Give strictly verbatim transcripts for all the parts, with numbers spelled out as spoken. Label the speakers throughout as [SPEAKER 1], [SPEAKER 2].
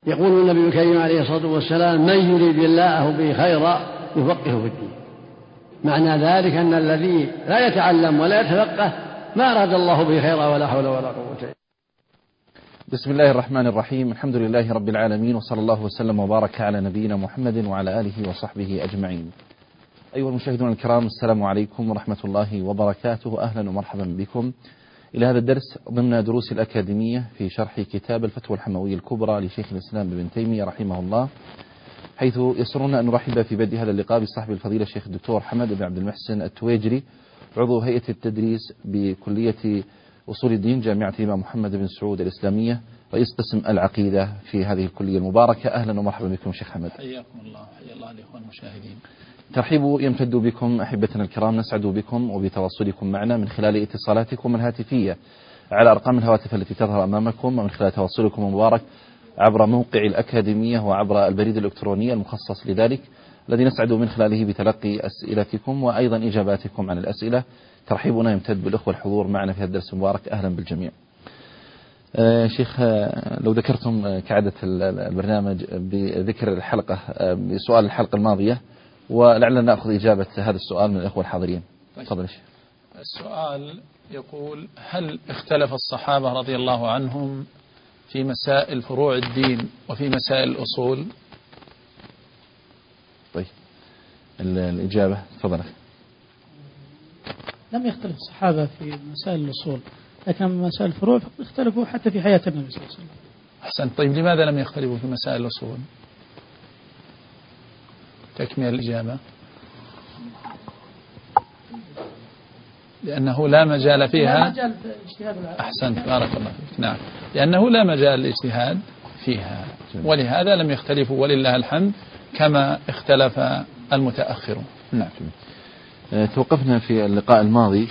[SPEAKER 1] يقول النبي الكريم عليه الصلاة والسلام: من يريد الله به خيرا يفقهه في الدين. معنى ذلك أن الذي لا يتعلم ولا يتفقه ما أراد الله به خيرا ولا حول ولا قوة إلا بالله.
[SPEAKER 2] بسم الله الرحمن الرحيم. الحمد لله رب العالمين، وصلى الله وسلم وبارك على نبينا محمد وعلى آله وصحبه أجمعين. أيها المشاهدون الكرام، السلام عليكم ورحمة الله وبركاته. أهلا ومرحبا بكم إلى هذا الدرس ضمن دروس الأكاديمية في شرح كتاب الفتوى الحموية الكبرى لشيخ الإسلام ابن تيمية رحمه الله، حيث يسرنا أن نرحب في بدء هذا اللقاء بصاحب الفضيلة الشيخ الدكتور حمد بن عبد المحسن التويجري، عضو هيئة التدريس بكلية أصول الدين جامعة الإمام محمد بن سعود الإسلامية، رئيس قسم العقيدة في هذه الكلية المباركة. أهلا ومرحبا بكم شيخ حمد.
[SPEAKER 3] حياكم الله. حيا الله الإخوان المشاهدين.
[SPEAKER 2] ترحيب يمتد بكم أحبتنا الكرام، نسعد بكم وبتواصلكم معنا من خلال اتصالاتكم الهاتفية على أرقام الهواتف التي تظهر أمامكم، ومن خلال تواصلكم المبارك عبر موقع الأكاديمية وعبر البريد الإلكتروني المخصص لذلك، الذي نسعد من خلاله بتلقي أسئلتكم وأيضا إجاباتكم عن الأسئلة. ترحيبنا يمتد بالأخوة الحضور معنا في هذا الدرس المبارك، أهلا بالجميع. آه شيخ، آه لو ذكرتم آه كعادة البرنامج بذكر الحلقة آه بسؤال الحلقة الماضية، ولعلنا نأخذ إجابة هذا السؤال من الأخوة الحاضرين. تفضل شيخ.
[SPEAKER 3] السؤال يقول: هل اختلف الصحابة رضي الله عنهم في مسائل فروع الدين وفي مسائل الأصول؟
[SPEAKER 2] طيب الإجابة تفضل.
[SPEAKER 4] لم يختلف الصحابة في مسائل الأصول، لكن مسائل الفروع اختلفوا حتى في حياة النبي صلى الله عليه وسلم.
[SPEAKER 3] أحسن. طيب لماذا لم يختلفوا في مسائل الأصول؟ تكمل الإجابة. لأنه لا مجال فيها.
[SPEAKER 4] لا مجال اجتهاد.
[SPEAKER 3] أحسنت، بارك الله فيك. نعم، لأنه لا مجال للاجتهاد فيها، ولهذا لم يختلفوا ولله الحمد كما اختلف المتأخرون.
[SPEAKER 2] نعم. توقفنا في اللقاء الماضي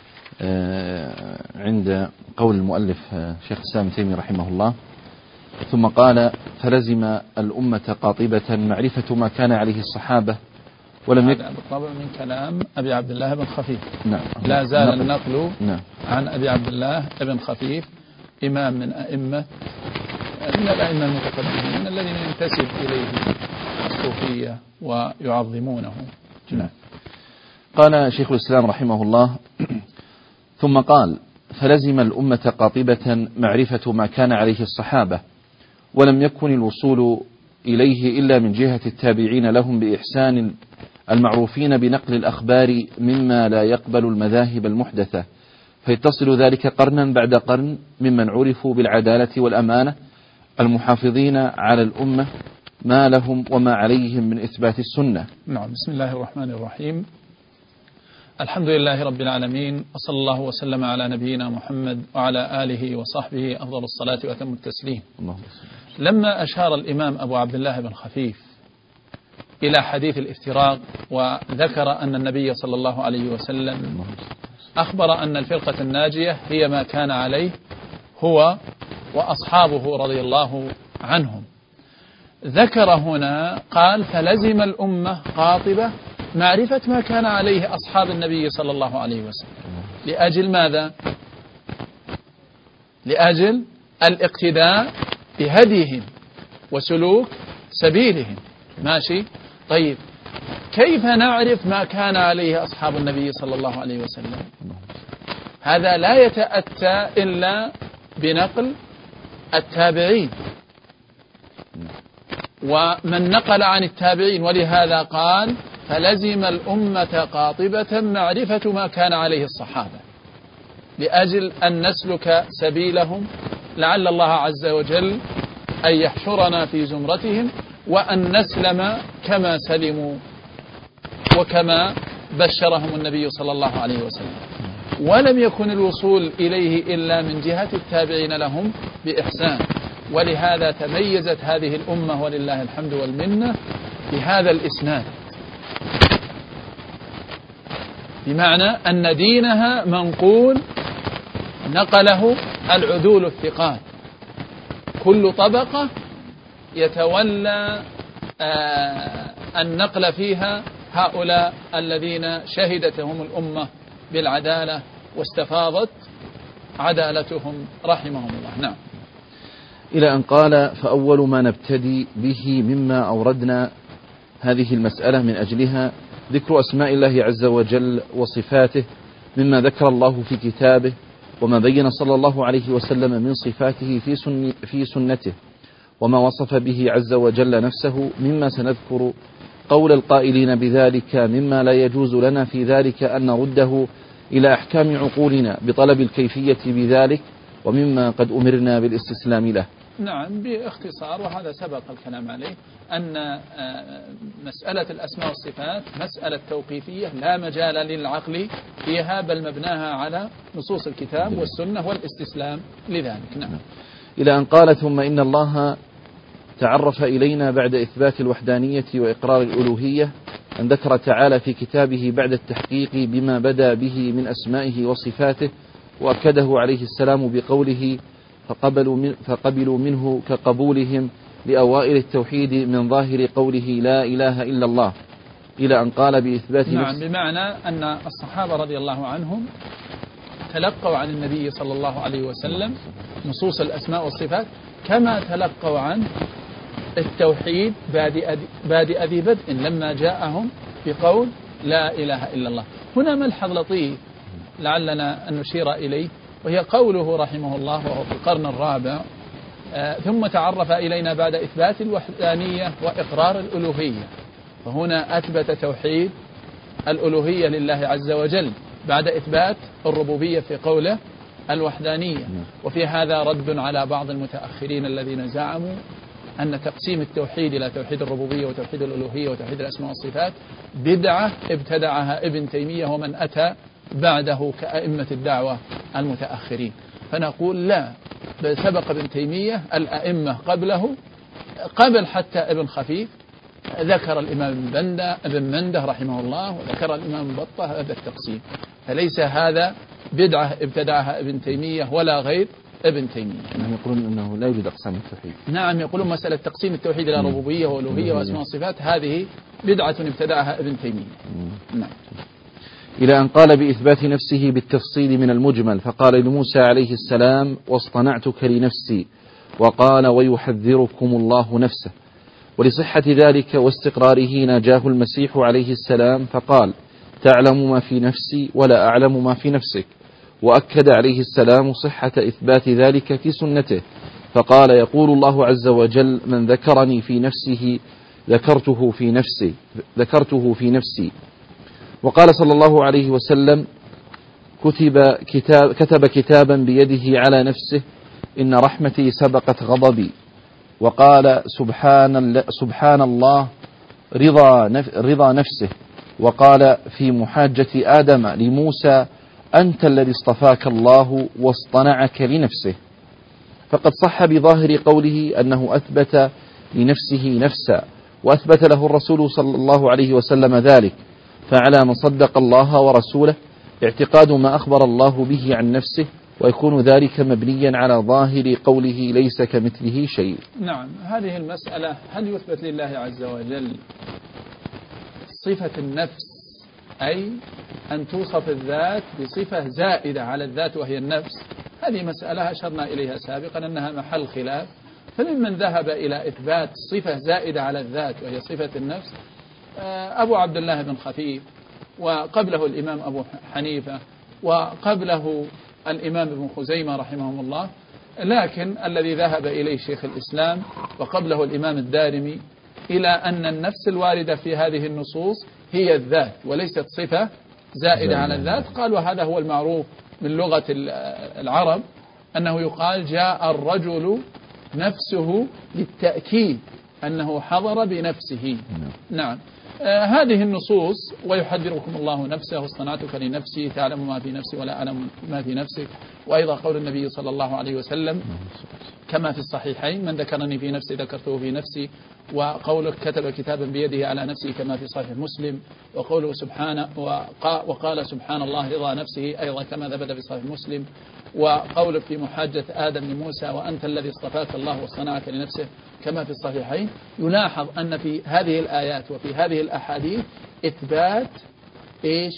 [SPEAKER 2] عند قول المؤلف شيخ الإسلام ابن تيمية رحمه الله: ثم قال: فلزم الأمة قاطبة معرفة ما كان عليه الصحابة ولم يكن.
[SPEAKER 3] بالطبع من كلام أبي عبد الله بن خفيف.
[SPEAKER 2] نعم.
[SPEAKER 3] لا زال النقل
[SPEAKER 2] نعم.
[SPEAKER 3] عن أبي عبد الله بن خفيف، إمام من أئمة من الأئمة المتقدمين الذين ينتسب إليه الصوفية ويعظمونه.
[SPEAKER 2] نعم. قال شيخ الإسلام رحمه الله: ثم قال: فلزم الأمة قاطبة معرفة ما كان عليه الصحابة ولم يكن الوصول إليه إلا من جهة التابعين لهم بإحسان المعروفين بنقل الأخبار مما لا يقبل المذاهب المحدثة، فيتصل ذلك قرنا بعد قرن ممن عرفوا بالعدالة والأمانة المحافظين على الأمة ما لهم وما عليهم من إثبات السنة.
[SPEAKER 3] نعم. بسم الله الرحمن الرحيم. الحمد لله رب العالمين، وصلى الله وسلم على نبينا محمد وعلى آله وصحبه أفضل الصلاة وأتم التسليم.
[SPEAKER 2] الله.
[SPEAKER 3] لما أشار الإمام أبو عبد الله بن خفيف إلى حديث الافتراق، وذكر أن النبي صلى الله عليه وسلم أخبر أن الفرقة الناجية هي ما كان عليه هو وأصحابه رضي الله عنهم، ذكر هنا قال: فلزم الأمة قاطبة معرفة ما كان عليه أصحاب النبي صلى الله عليه وسلم. لأجل ماذا؟ لأجل الاقتداء بهديهم وسلوك سبيلهم. ماشي. طيب كيف نعرف ما كان عليه أصحاب النبي صلى الله عليه وسلم؟ هذا لا يتأتى إلا بنقل التابعين ومن نقل عن التابعين، ولهذا قال: فلزم الأمة قاطبة معرفة ما كان عليه الصحابة، لأجل أن نسلك سبيلهم، لعل الله عز وجل أن يحشرنا في زمرتهم وأن نسلم كما سلموا وكما بشرهم النبي صلى الله عليه وسلم. ولم يكن الوصول إليه إلا من جهة التابعين لهم بإحسان، ولهذا تميزت هذه الأمة ولله الحمد والمنة بهذا الإسناد، بمعنى أن دينها منقول نقله العدول الثقات، كل طبقة يتولى النقل فيها هؤلاء الذين شهدتهم الأمة بالعدالة واستفاضت عدالتهم رحمهم الله. نعم.
[SPEAKER 2] إلى أن قال: فأول ما نبتدي به مما أوردنا هذه المسألة من أجلها ذكر أسماء الله عز وجل وصفاته مما ذكر الله في كتابه وما بين صلى الله عليه وسلم من صفاته في, سن في سنته وما وصف به عز وجل نفسه مما سنذكر قول القائلين بذلك مما لا يجوز لنا في ذلك أن نرده إلى أحكام عقولنا بطلب الكيفية بذلك ومما قد أمرنا بالاستسلام له.
[SPEAKER 3] نعم، باختصار، وهذا سبق الكلام عليه، أن مسألة الأسماء والصفات مسألة توقيفية لا مجال للعقل فيها، بل مبناها على نصوص الكتاب والسنة والاستسلام لذلك. نعم.
[SPEAKER 2] إلى أن قال: ثم إن الله تعرف إلينا بعد إثبات الوحدانية وإقرار الألوهية أن ذكر تعالى في كتابه بعد التحقيق بما بدأ به من أسمائه وصفاته، وأكده عليه السلام بقوله: فقبلوا, من فقبلوا منه كقبولهم لأوائل التوحيد من ظاهر قوله لا إله إلا الله، إلى أن قال بإثبات
[SPEAKER 3] نعم
[SPEAKER 2] نفس.
[SPEAKER 3] بمعنى أن الصحابة رضي الله عنهم تلقوا عن النبي صلى الله عليه وسلم نصوص الأسماء والصفات كما تلقوا عن التوحيد بادئ ذي بدء لما جاءهم بقول لا إله إلا الله. هنا ملحظ لطيف لعلنا أن نشير إليه، وهي قوله رحمه الله وهو في القرن الرابع: آه ثم تعرف إلينا بعد إثبات الوحدانية وإقرار الألوهية. فهنا أثبت توحيد الألوهية لله عز وجل بعد إثبات الربوبية في قوله الوحدانية. وفي هذا رد على بعض المتأخرين الذين زعموا أن تقسيم التوحيد إلى توحيد الربوبية وتوحيد الألوهية وتوحيد الأسماء والصفات بدعة ابتدعها ابن تيمية ومن أتى بعده كأئمة الدعوة المتأخرين. فنقول لا، بل سبق ابن تيمية الأئمة قبله، قبل حتى ابن خفيف، ذكر الإمام ابن منده رحمه الله وذكر الإمام بطة هذا التقسيم. فليس هذا بدعة ابتدعها ابن تيمية ولا غير ابن تيمية.
[SPEAKER 2] نعم، يقولون أنه لا يوجد أقسام التوحيد.
[SPEAKER 3] نعم، يقولون مسألة تقسيم التوحيد إلى ربوبية وألوهية وأسماء وصفات هذه بدعة ابتدعها ابن تيمية. نعم.
[SPEAKER 2] إلى أن قال بإثبات نفسه بالتفصيل من المجمل، فقال لموسى عليه السلام: واصطنعتك لنفسي، وقال: ويحذركم الله نفسه. ولصحة ذلك واستقراره ناجاه المسيح عليه السلام فقال: تعلم ما في نفسي ولا أعلم ما في نفسك. وأكد عليه السلام صحة إثبات ذلك في سنته فقال: يقول الله عز وجل: من ذكرني في نفسه ذكرته في نفسي ذكرته في نفسي. وقال صلى الله عليه وسلم: كتب, كتاب كتب كتابا بيده على نفسه: إن رحمتي سبقت غضبي. وقال: سبحان, سبحان الله رضا, نف رضا نفسه. وقال في محاجة آدم لموسى: أنت الذي اصطفاك الله واصطنعك لنفسه. فقد صح بظاهر قوله أنه أثبت لنفسه نفسا، وأثبت له الرسول صلى الله عليه وسلم ذلك. فعلى من صدق الله ورسوله اعتقاد ما أخبر الله به عن نفسه، ويكون ذلك مبنيا على ظاهر قوله: ليس كمثله شيء.
[SPEAKER 3] نعم، هذه المسألة هل يثبت لله عز وجل صفة النفس، أي أن توصف الذات بصفة زائدة على الذات وهي النفس؟ هذه مسألة أشرنا إليها سابقا أنها محل خلاف. فممن ذهب إلى إثبات صفة زائدة على الذات وهي صفة النفس أبو عبد الله بن خفيف، وقبله الإمام أبو حنيفة، وقبله الإمام ابن خزيمة رحمهم الله. لكن الذي ذهب إليه شيخ الإسلام وقبله الإمام الدارمي إلى أن النفس الواردة في هذه النصوص هي الذات وليست صفة زائدة على الذات. قال وهذا هو المعروف من لغة العرب، أنه يقال جاء الرجل نفسه للتأكيد أنه حضر بنفسه. نعم. آه هذه النصوص: ويحذركم الله نفسه، واصطنعتك لنفسي، تعلم ما في نفسي ولا أعلم ما في نفسك. وأيضا قول النبي صلى الله عليه وسلم كما في الصحيحين: من ذكرني في نفسي ذكرته في نفسي. وقولك كتب كتابا بيده على نفسه كما في صحيح مسلم. وقوله سبحانه وقال سبحان الله رضا نفسه أيضا كما ثبت في صحيح مسلم. وقولك في محاجة آدم لموسى: وأنت الذي اصطفاك الله واصطنعك لنفسه كما في الصحيحين. يلاحظ أن في هذه الآيات وفي هذه الأحاديث إثبات إيش؟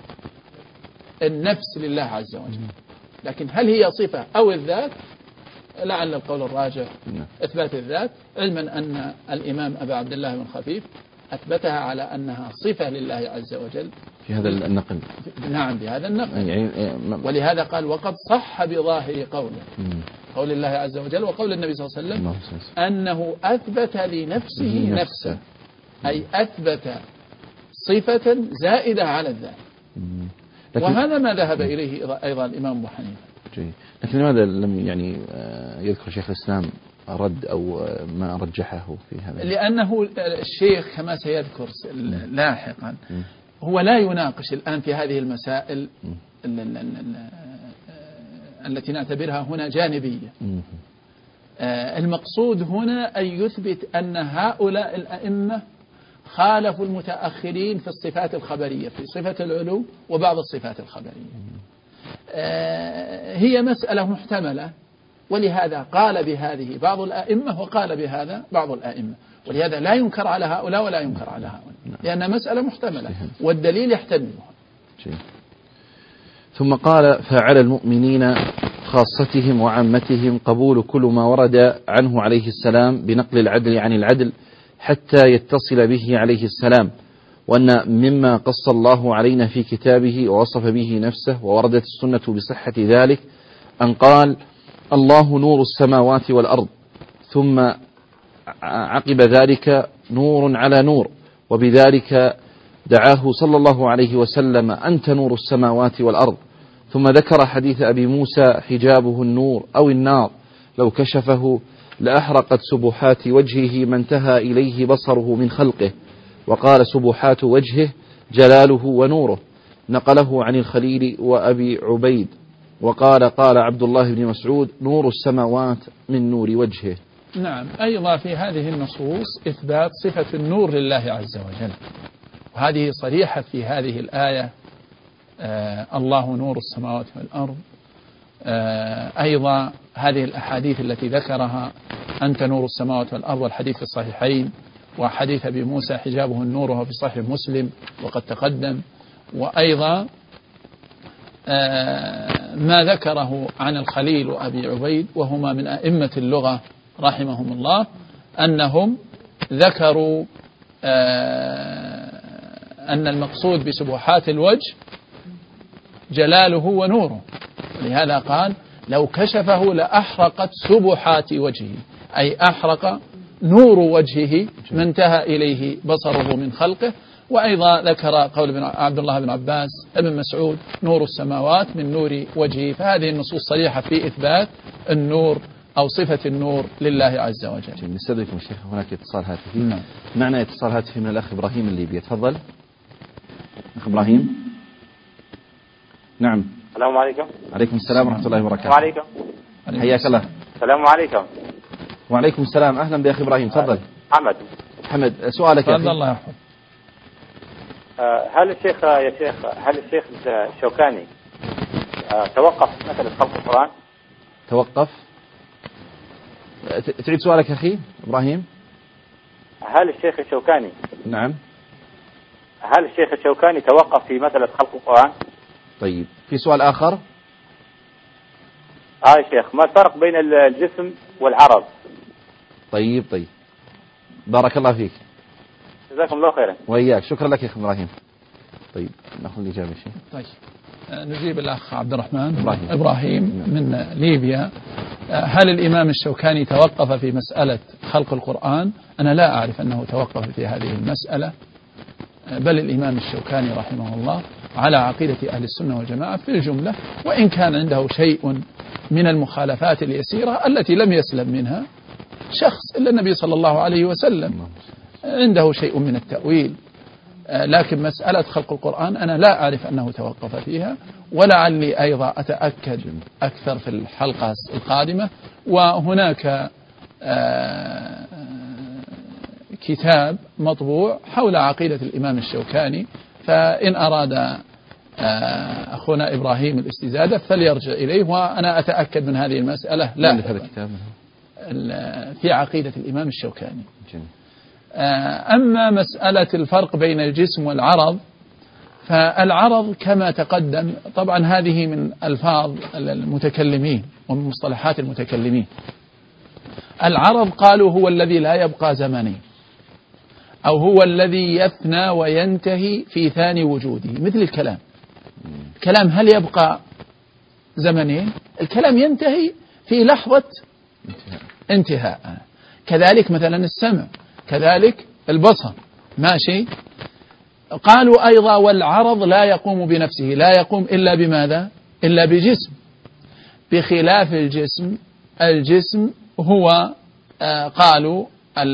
[SPEAKER 3] النفس لله عز وجل. لكن هل هي صفة أو الذات؟ لعل القول الراجح إثبات الذات، علما أن الإمام أبا عبد الله بن خفيف أثبتها على أنها صفة لله عز وجل
[SPEAKER 2] في هذا النقل.
[SPEAKER 3] نعم بهذا النقل
[SPEAKER 2] يعني
[SPEAKER 3] ولهذا قال وقد صح بظاهر قوله قول الله عز وجل وقول النبي صلى الله عليه وسلم أنه أثبت لنفسه نفسه، أي أثبت صفة زائدة على الذات. وهذا ما ذهب إليه أيضا الإمام أبو حنيفة.
[SPEAKER 2] جيد. لكن لماذا لم يعني يذكر شيخ الإسلام رد أو ما رجحه في هذا؟
[SPEAKER 3] لأنه الشيخ كما سيذكر لاحقا هو لا يناقش الآن في هذه المسائل التي نعتبرها هنا جانبية. المقصود هنا أن يثبت أن هؤلاء الأئمة خالفوا المتأخرين في الصفات الخبرية، في صفة العلو وبعض الصفات الخبرية. هي مسألة محتملة، ولهذا قال بهذه بعض الأئمة وقال بهذا بعض الأئمة، ولهذا لا ينكر على هؤلاء ولا ينكر على هؤلاء، لأنها مسألة محتملة والدليل يحتملها.
[SPEAKER 2] ثم قال فعلى المؤمنين خاصتهم وعامتهم قبول كل ما ورد عنه عليه السلام بنقل العدل عن العدل حتى يتصل به عليه السلام، وأن مما قص الله علينا في كتابه ووصف به نفسه ووردت السنة بصحة ذلك أن قال الله نور السماوات والأرض، ثم عقب ذلك نور على نور، وبذلك دعاه صلى الله عليه وسلم أنت نور السماوات والأرض. ثم ذكر حديث أبي موسى حجابه النور أو النار لو كشفه لأحرقت سبحات وجهه ما انتهى إليه بصره من خلقه، وقال سبحات وجهه جلاله ونوره، نقله عن الخليل وأبي عبيد. وقال قال عبد الله بن مسعود نور السماوات من نور وجهه.
[SPEAKER 3] نعم، أيضا في هذه النصوص إثبات صفة النور لله عز وجل، وهذه صريحة في هذه الآية آه الله نور السماوات والأرض. آه أيضا هذه الأحاديث التي ذكرها أنت نور السماوات والأرض، والحديث في الصحيحين، وحديث أبي موسى حجابه النور وهو في صحيح مسلم وقد تقدم. وأيضا آه ما ذكره عن الخليل وأبي عبيد وهما من أئمة اللغة رحمهم الله أنهم ذكروا آه أن المقصود بسبحات الوجه جلاله ونوره، ولهذا قال لو كشفه لأحرقت سبحات وجهه، أي أحرق نور وجهه ما انتهى إليه بصره من خلقه. وأيضا ذكر قول ابن عبد الله بن عباس ابن مسعود نور السماوات من نور وجهه. فهذه النصوص صريحة في إثبات النور أو صفة النور لله عز وجل.
[SPEAKER 2] نستدركم الشيخ هناك اتصال هاتفي.
[SPEAKER 3] نعم.
[SPEAKER 2] معنا اتصال هاتفي من الأخ إبراهيم الليبي، تفضل أخ إبراهيم. نعم.
[SPEAKER 5] السلام عليكم.
[SPEAKER 2] عليكم السلام ورحمة الله وبركاته.
[SPEAKER 5] وعليكم.
[SPEAKER 2] حياك الله.
[SPEAKER 5] السلام عليكم.
[SPEAKER 2] وعليكم السلام، أهلا بأخي إبراهيم، تفضل.
[SPEAKER 5] حمد.
[SPEAKER 2] حمد، سؤالك يا أخي.
[SPEAKER 3] تفضل الله يحفظ.
[SPEAKER 5] هل الشيخ يا شيخ هل الشيخ الشوكاني توقف مثل خلق القرآن؟
[SPEAKER 2] توقف؟ تعيد سؤالك يا أخي إبراهيم.
[SPEAKER 5] هل الشيخ الشوكاني
[SPEAKER 2] نعم
[SPEAKER 5] هل الشيخ الشوكاني توقف في مسألة خلق القرآن؟
[SPEAKER 2] طيب، في سؤال آخر؟
[SPEAKER 5] آه يا شيخ، ما الفرق بين الجسم والعرض؟
[SPEAKER 2] طيب طيب، بارك الله فيك.
[SPEAKER 5] جزاكم الله خيرا.
[SPEAKER 2] وإياك، شكرا لك يا أخي إبراهيم. طيب نأخذ الإجابة شيء.
[SPEAKER 3] طيب نجيب الأخ عبد الرحمن
[SPEAKER 2] إبراهيم,
[SPEAKER 3] إبراهيم من ليبيا. هل الإمام الشوكاني توقف في مسألة خلق القرآن؟ أنا لا أعرف أنه توقف في هذه المسألة، بل الإمام الشوكاني رحمه الله على عقيدة أهل السنة والجماعة في الجملة، وإن كان عنده شيء من المخالفات اليسيرة التي لم يسلم منها شخص إلا النبي صلى الله عليه وسلم، عنده شيء من التأويل. لكن مسألة خلق القرآن أنا لا أعرف أنه توقف فيها، ولعلي أيضا أتأكد أكثر في الحلقة القادمة. وهناك كتاب مطبوع حول عقيدة الإمام الشوكاني، فإن أراد أخونا إبراهيم الاستزادة فليرجع إليه، وأنا أتأكد من هذه المسألة. لا
[SPEAKER 2] هذا الكتاب
[SPEAKER 3] في عقيدة الإمام الشوكاني. أما مسألة الفرق بين الجسم والعرض، فالعرض كما تقدم طبعا هذه من ألفاظ المتكلمين ومن مصطلحات المتكلمين. العرض قالوا هو الذي لا يبقى زمنين، أو هو الذي يفنى وينتهي في ثاني وجوده، مثل الكلام. الكلام هل يبقى زمنين؟ الكلام ينتهي في لحظة انتهاء. كذلك مثلا السمع، كذلك البصر، ماشي. قالوا أيضا والعرض لا يقوم بنفسه، لا يقوم إلا بماذا؟ إلا بجسم، بخلاف الجسم. الجسم هو آه قالوا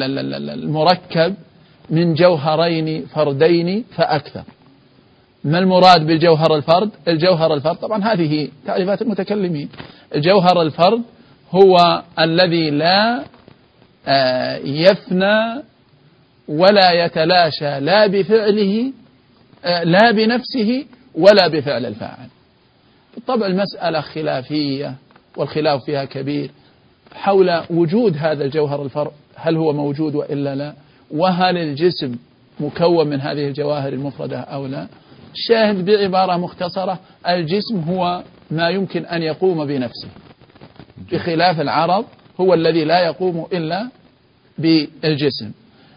[SPEAKER 3] المركب من جوهرين فردين فأكثر. ما المراد بالجوهر الفرد؟ الجوهر الفرد طبعا هذه تعريفات المتكلمين. الجوهر الفرد هو الذي لا آه يفنى ولا يتلاشى لا بفعله آه لا بنفسه ولا بفعل الفاعل. بالطبع المسألة خلافية والخلاف فيها كبير حول وجود هذا الجوهر الفرد، هل هو موجود وإلا لا، وهل الجسم مكون من هذه الجواهر المفردة أو لا. الشاهد بعبارة مختصرة الجسم هو ما يمكن أن يقوم بنفسه، بخلاف العرض هو الذي لا يقوم إلا بالجسم.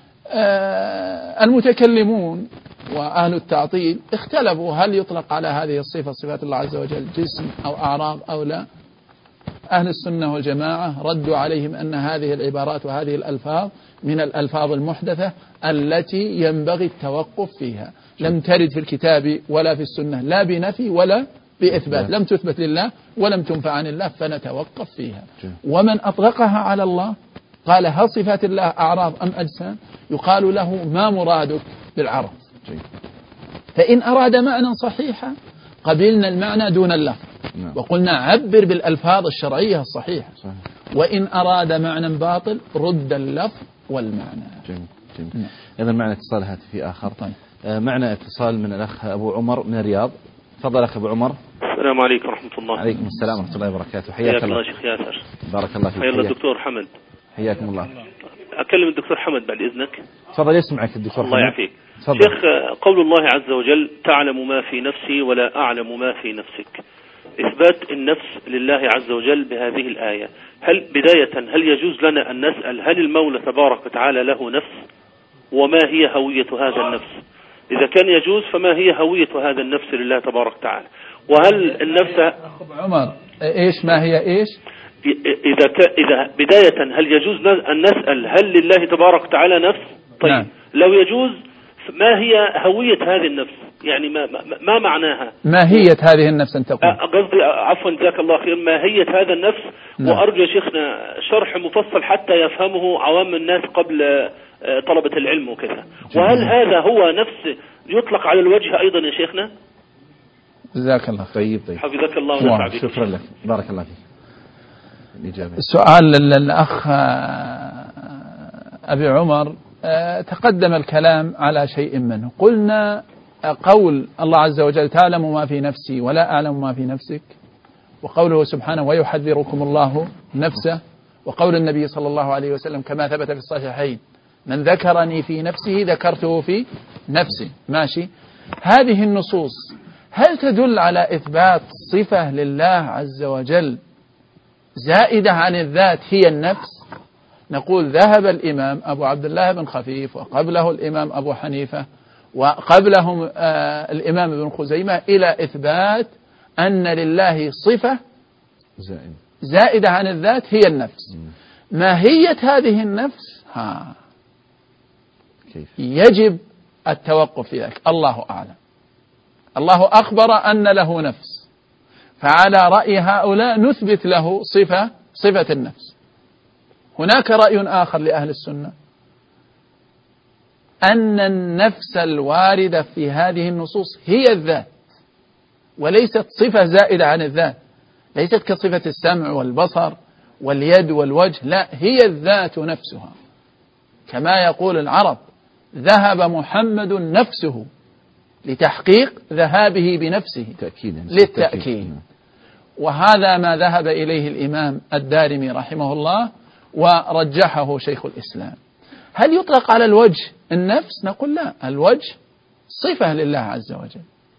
[SPEAKER 3] آه المتكلمون وأهل التعطيل اختلفوا هل يطلق على هذه الصفة صفات الله عز وجل جسم أو أعراض أو لا. أهل السنة والجماعة ردوا عليهم أن هذه العبارات وهذه الألفاظ من الألفاظ المحدثة التي ينبغي التوقف فيها، لم ترد في الكتاب ولا في السنة لا بنفي ولا بإثبات، لم تثبت لله ولم تنفع عن الله فنتوقف فيها. ومن أطلقها على الله قال هل صفات الله أعراض أم أجسام؟ يقال له ما مرادك بالعرض؟ فإن أراد معنى صحيحا قبلنا المعنى دون اللفظ وقلنا عبر بالألفاظ الشرعية الصحيحة، وإن أراد معنى باطل رد اللفظ والمعنى.
[SPEAKER 2] جميل جميل. إذا معنا اتصال هاتفي آخر. طيب. آه معنا اتصال من الأخ أبو عمر من الرياض. تفضل أخ أبو عمر.
[SPEAKER 6] السلام عليكم ورحمة الله.
[SPEAKER 2] عليكم السلام ورحمة الله وبركاته.
[SPEAKER 6] حياك الله شيخ ياسر.
[SPEAKER 2] بارك الله فيك.
[SPEAKER 6] حيا الله الدكتور حمد.
[SPEAKER 2] حياكم الله.
[SPEAKER 6] أكلم الدكتور حمد بعد إذنك.
[SPEAKER 2] تفضل يسمعك الدكتور حمد.
[SPEAKER 6] الله يعافيك. شيخ قول الله عز وجل تعلم ما في نفسي ولا أعلم ما في نفسك، إثبات النفس لله عز وجل بهذه الآية. هل بداية هل يجوز لنا أن نسأل هل المولى تبارك وتعالى له نفس، وما هي هوية هذا النفس؟ إذا كان يجوز فما هي هوية هذا النفس لله تبارك وتعالى؟ وهل النفس
[SPEAKER 3] عمر إيش ما هي إيش
[SPEAKER 6] إذا ك... إذا بداية هل يجوز أن نسأل هل لله تبارك وتعالى نفس؟ طيب نعم. لو يجوز ما هي هوية هذه النفس؟ يعني ما ما, ما معناها؟
[SPEAKER 3] ماهية هذه النفس أن تقول؟
[SPEAKER 6] قصدي عفوا جزاك الله خير ماهية هذا النفس. نعم. وأرجو شيخنا شرح مفصل حتى يفهمه عوام الناس قبل طلبة العلم وكذا. وهل هذا هو نفس يطلق على الوجه أيضا يا شيخنا؟
[SPEAKER 3] جزاك الله
[SPEAKER 2] طيب طيب
[SPEAKER 6] حفظك الله ونفع بك.
[SPEAKER 2] شكرا لك بارك الله فيك. الإجابة.
[SPEAKER 3] السؤال للأخ أبي عمر تقدم الكلام على شيء منه. قلنا قول الله عز وجل تعلم ما في نفسي ولا أعلم ما في نفسك، وقوله سبحانه ويحذركم الله نفسه، وقول النبي صلى الله عليه وسلم كما ثبت في الصحيحين من ذكرني في نفسه ذكرته في نفسي. ماشي. هذه النصوص هل تدل على إثبات صفة لله عز وجل زائدة عن الذات هي النفس؟ نقول ذهب الإمام أبو عبد الله بن خفيف وقبله الإمام أبو حنيفة وقبلهم آه الإمام ابن خزيمة إلى إثبات أن لله صفة زائدة عن الذات هي النفس. ماهية هذه النفس ها يجب التوقف في ذلك، الله أعلم. الله أخبر أن له نفس، فعلى رأي هؤلاء نثبت له صفة صفة النفس. هناك رأي آخر لأهل السنة أن النفس الواردة في هذه النصوص هي الذات وليست صفة زائدة عن الذات، ليست كصفة السمع والبصر واليد والوجه، لا هي الذات نفسها. كما يقول العرب ذهب محمد نفسه لتحقيق ذهابه بنفسه
[SPEAKER 2] تأكيدا
[SPEAKER 3] للتأكيد. وهذا ما ذهب إليه الإمام الدارمي رحمه الله ورجحه شيخ الإسلام. هل يطلق على الوجه النفس؟ نقول لا، الوجه صفة لله عز وجل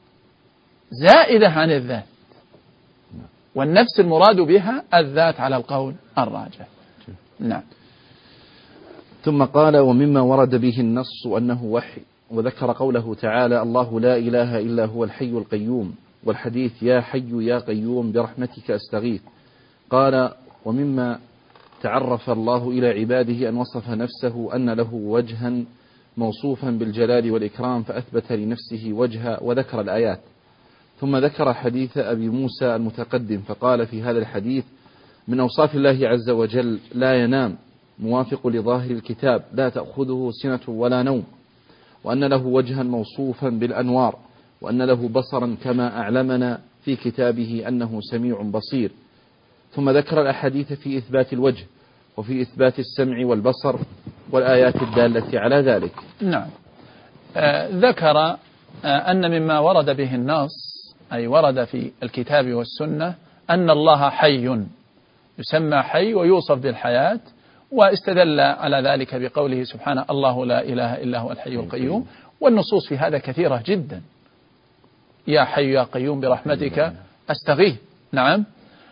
[SPEAKER 3] زائدة عن الذات، والنفس المراد بها الذات على القول الراجح. نعم.
[SPEAKER 2] ثم قال: ومما ورد به النص أنه وحي، وذكر قوله تعالى: الله لا إله إلا هو الحي القيوم، والحديث: يا حي يا قيوم برحمتك أستغيث. قال: ومما تعرف الله إلى عباده أن وصف نفسه أن له وجها موصوفا بالجلال والإكرام فأثبت لنفسه وجها، وذكر الآيات. ثم ذكر حديث أبي موسى المتقدم فقال في هذا الحديث: من أوصاف الله عز وجل لا ينام، موافق لظاهر الكتاب، لا تأخذه سنة ولا نوم، وأن له وجها موصوفا بالأنوار، وأن له بصرا كما أعلمنا في كتابه أنه سميع بصير. ثم ذكر الأحاديث في إثبات الوجه وفي إثبات السمع والبصر والآيات الدالة على ذلك.
[SPEAKER 3] نعم. آه ذكر آه أن مما ورد به النص، أي ورد في الكتاب والسنة، أن الله حي، يسمى حي ويوصف بالحياة، واستدل على ذلك بقوله سبحانه: الله لا إله إلا هو الحي القيوم. والنصوص في هذا كثيرة جدا: يا حي يا قيوم برحمتك أستغيث. نعم.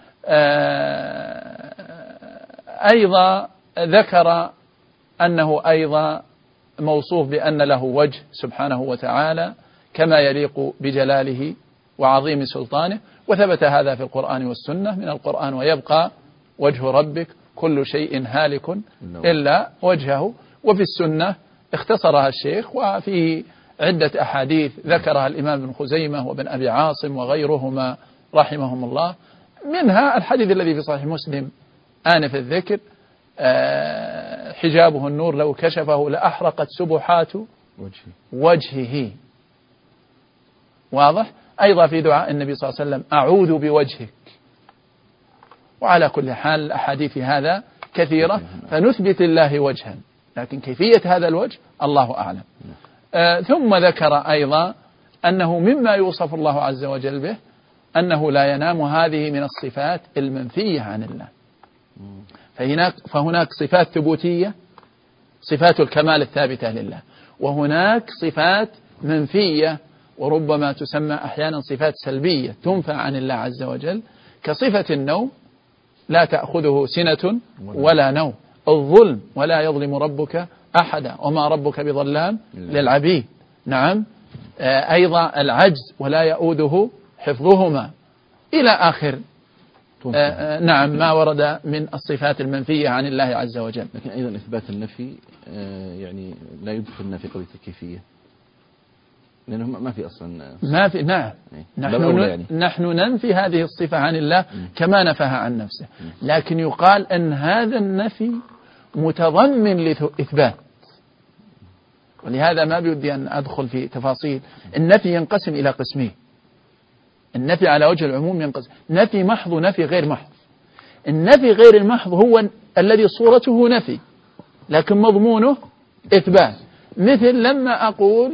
[SPEAKER 3] أيضا ذكر أنه أيضا موصوف بأن له وجه سبحانه وتعالى كما يليق بجلاله وعظيم سلطانه، وثبت هذا في القرآن والسنة. من القرآن: ويبقى وجه ربك كل شيء هالك إلا وجهه. وفي السنة اختصرها الشيخ، وفيه عدة أحاديث ذكرها الإمام ابن خزيمة وابن أبي عاصم وغيرهما رحمهم الله، منها الحديث الذي في صحيح مسلم آنف الذكر: حجابه النور لو كشفه لأحرقت سبحات وجهه. واضح؟ أيضا في دعاء النبي صلى الله عليه وسلم: أعوذ بوجهك. وعلى كل حال الأحاديث هذا كثيرة، فنثبت الله وجها، لكن كيفية هذا الوجه الله أعلم. آه ثم ذكر أيضا أنه مما يوصف الله عز وجل به أنه لا ينام، هذه من الصفات المنفية عن الله. فهناك, فهناك صفات ثبوتية، صفات الكمال الثابتة لله، وهناك صفات منفية وربما تسمى أحيانا صفات سلبية تنفى عن الله عز وجل، كصفة النوم: لا تأخذه سنة ولا نوم، الظلم: ولا يظلم ربك أحدا، وما ربك بظلام للعبيد. نعم. أيضا العجز: ولا يؤوده حفظهما، إلى آخر آه نعم ما ورد من الصفات المنفية عن الله عز وجل.
[SPEAKER 2] لكن أيضا إثبات النفي آه يعني لا يدخلنا في قضية الكيفية، لأنه ما في أصلا
[SPEAKER 3] ما في. نعم. نحن يعني. نحن ننفي هذه الصفة عن الله كما نفاها عن نفسه، لكن يقال أن هذا النفي متضمن لإثبات، ولهذا ما بيودي أن أدخل في تفاصيل. النفي ينقسم إلى قسمين. النفي على وجه العموم ينقسم: نفي محض ونفي غير محض. النفي غير المحض هو الذي صورته نفي لكن مضمونه إثبات، مثل لما أقول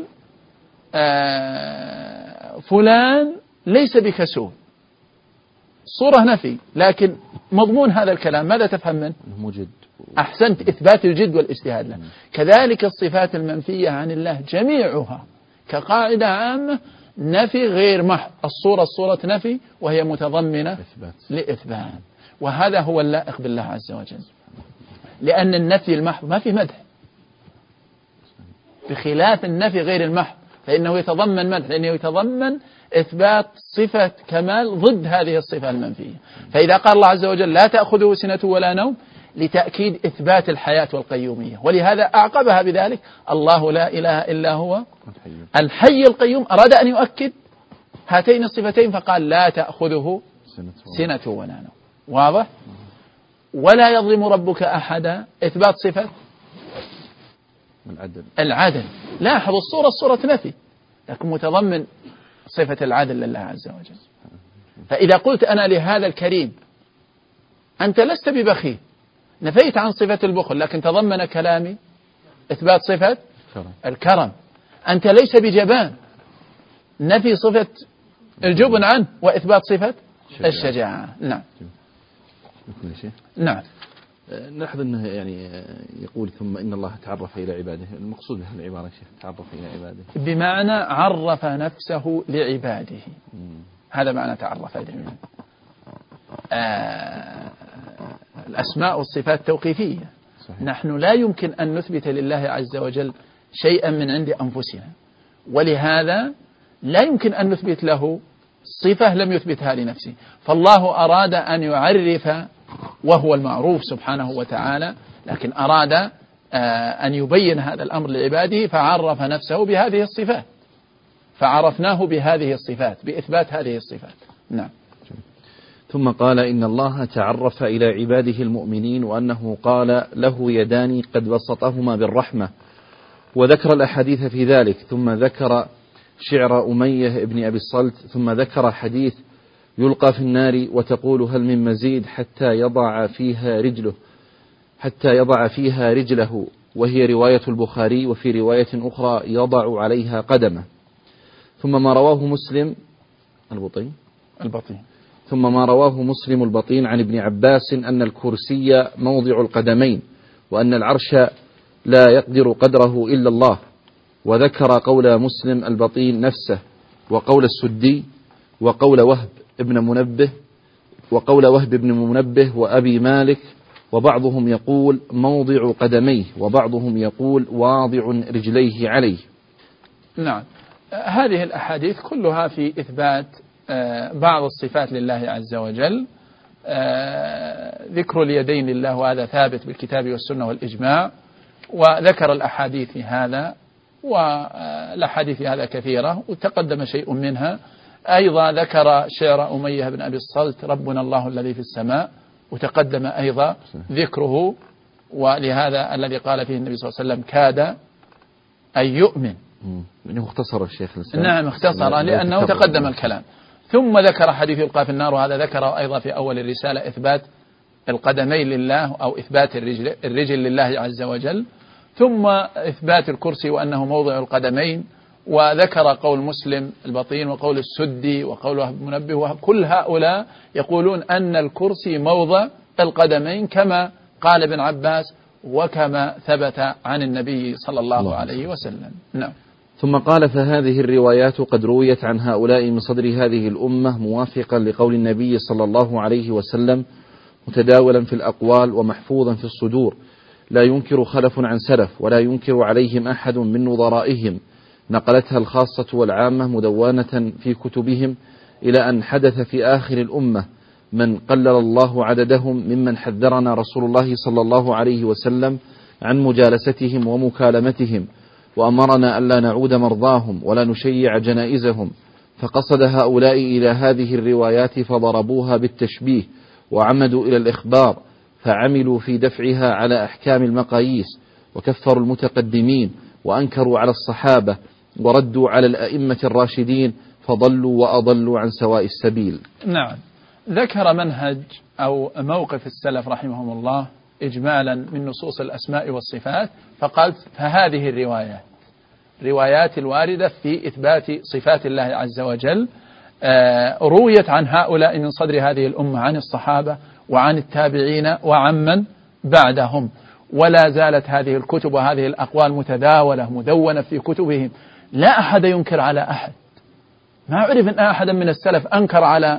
[SPEAKER 3] آه فلان ليس بكسول، صورة نفي لكن مضمون هذا الكلام ماذا تفهم منه؟
[SPEAKER 2] موجد.
[SPEAKER 3] أحسنت، إثبات الجد والاجتهاد له. كذلك الصفات المنفية عن الله جميعها كقاعدة عامة نفي غير محض، الصورة الصورة نفي وهي متضمنة إثبات. لإثبات، وهذا هو اللائق بالله عز وجل، لأن النفي المحض ما في مدح، بخلاف النفي غير المحض فإنه يتضمن مدح، لأنه يتضمن إثبات صفة كمال ضد هذه الصفة المنفية. فإذا قال الله عز وجل: لا تأخذه سنة ولا نوم، لتأكيد إثبات الحياة والقيومية، ولهذا أعقبها بذلك: الله لا إله إلا هو الحي القيوم. أراد أن يؤكد هاتين الصفتين فقال: لا تأخذه سنة ولا نوم. واضح؟ ولا يظلم ربك أحدا، إثبات صفة
[SPEAKER 2] العدل.
[SPEAKER 3] العدل. لاحظ الصورة الصورة نفي لكن متضمن صفة العدل لله عز وجل. فإذا قلت أنا لهذا الكريم أنت لست ببخيل، نفيت عن صفة البخل لكن تضمن كلامي إثبات صفة الكرم. أنت ليس بجبان، نفي صفة الجبن عنه وإثبات صفة الشجاعة. نعم. نعم.
[SPEAKER 2] نلاحظ أنه يعني يقول ثم إن الله تعرف إلى عباده، المقصود بها العبارة شيخ تعرف إلى عباده
[SPEAKER 3] بمعنى عرف نفسه لعباده. م. هذا معنى تعرف إلى عباده. آه الأسماء والصفات توقيفية. صحيح. نحن لا يمكن أن نثبت لله عز وجل شيئا من عند أنفسنا، ولهذا لا يمكن أن نثبت له صفة لم يثبتها لنفسه. فالله أراد أن يعرف وهو المعروف سبحانه وتعالى، لكن أراد أن يبين هذا الأمر لعباده فعرف نفسه بهذه الصفات، فعرفناه بهذه الصفات بإثبات هذه الصفات. نعم.
[SPEAKER 2] ثم قال إن الله تعرف إلى عباده المؤمنين وأنه قال له يدان قد بسطهما بالرحمة، وذكر الأحاديث في ذلك، ثم ذكر شعر أمية بن أبي الصلت، ثم ذكر حديث يلقى في النار وتقول هل من مزيد حتى يضع فيها رجله حتى يضع فيها رجله وهي رواية البخاري، وفي رواية أخرى يضع عليها قدمه. ثم ما رواه مسلم البطين
[SPEAKER 3] البطين
[SPEAKER 2] ثم ما رواه مسلم البطين عن ابن عباس أن الكرسي موضع القدمين، وأن العرش لا يقدر قدره إلا الله، وذكر قول مسلم البطين نفسه، وقول السدي، وقول وهب ابن منبه وقول وهب بن منبه وأبي مالك، وبعضهم يقول موضع قدميه، وبعضهم يقول واضع رجليه عليه.
[SPEAKER 3] نعم. هذه الأحاديث كلها في إثبات بعض الصفات لله عز وجل. ذكر اليدين لله وهذا ثابت بالكتاب والسنة والإجماع، وذكر الأحاديث في هذا، والأحاديث في هذا كثيرة وتقدم شيء منها. أيضا ذكر شعر أمية بن أبي الصلت ربنا الله الذي في السماء، وتقدم أيضا ذكره، ولهذا الذي قال فيه النبي صلى الله عليه وسلم كاد أن يؤمن.
[SPEAKER 2] يعني مختصر الشيخ الإسلام.
[SPEAKER 3] نعم اختصر لأنه تقدم الكلام. ثم ذكر حديث يلقى في النار، وهذا ذكره أيضا في أول الرسالة، إثبات القدمين لله أو إثبات الرجل, الرجل لله عز وجل، ثم إثبات الكرسي وأنه موضع القدمين، وذكر قول مسلم البطين وقول السدي وقول وهب منبه، وكل هؤلاء يقولون أن الكرسي موضع القدمين كما قال ابن عباس وكما ثبت عن النبي صلى الله, الله عليه وسلم. نعم.
[SPEAKER 2] ثم قال فهذه الروايات قد رويت عن هؤلاء من صدر هذه الأمة موافقا لقول النبي صلى الله عليه وسلم، متداولا في الأقوال ومحفوظا في الصدور، لا ينكر خلف عن سلف ولا ينكر عليهم أحد من نظرائهم، نقلتها الخاصة والعامة مدونة في كتبهم، إلى أن حدث في آخر الأمة من قلل الله عددهم ممن حذرنا رسول الله صلى الله عليه وسلم عن مجالستهم ومكالمتهم، وأمرنا ألا نعود مرضاهم ولا نشيع جنائزهم، فقصد هؤلاء إلى هذه الروايات فضربوها بالتشبيه وعمدوا إلى الإخبار، فعملوا في دفعها على أحكام المقاييس، وكفروا المتقدمين وأنكروا على الصحابة وردوا على الأئمة الراشدين، فضلوا وأضلوا عن سواء السبيل.
[SPEAKER 3] نعم. ذكر منهج أو موقف السلف رحمهم الله إجمالا من نصوص الأسماء والصفات، فقال فهذه الروايات روايات الواردة في إثبات صفات الله عز وجل رويت عن هؤلاء من صدر هذه الأمة، عن الصحابة وعن التابعين وعمن بعدهم، ولا زالت هذه الكتب وهذه الأقوال متداولة مدونة في كتبهم، لا أحد ينكر على أحد. ما عرف أن أحدا من السلف أنكر على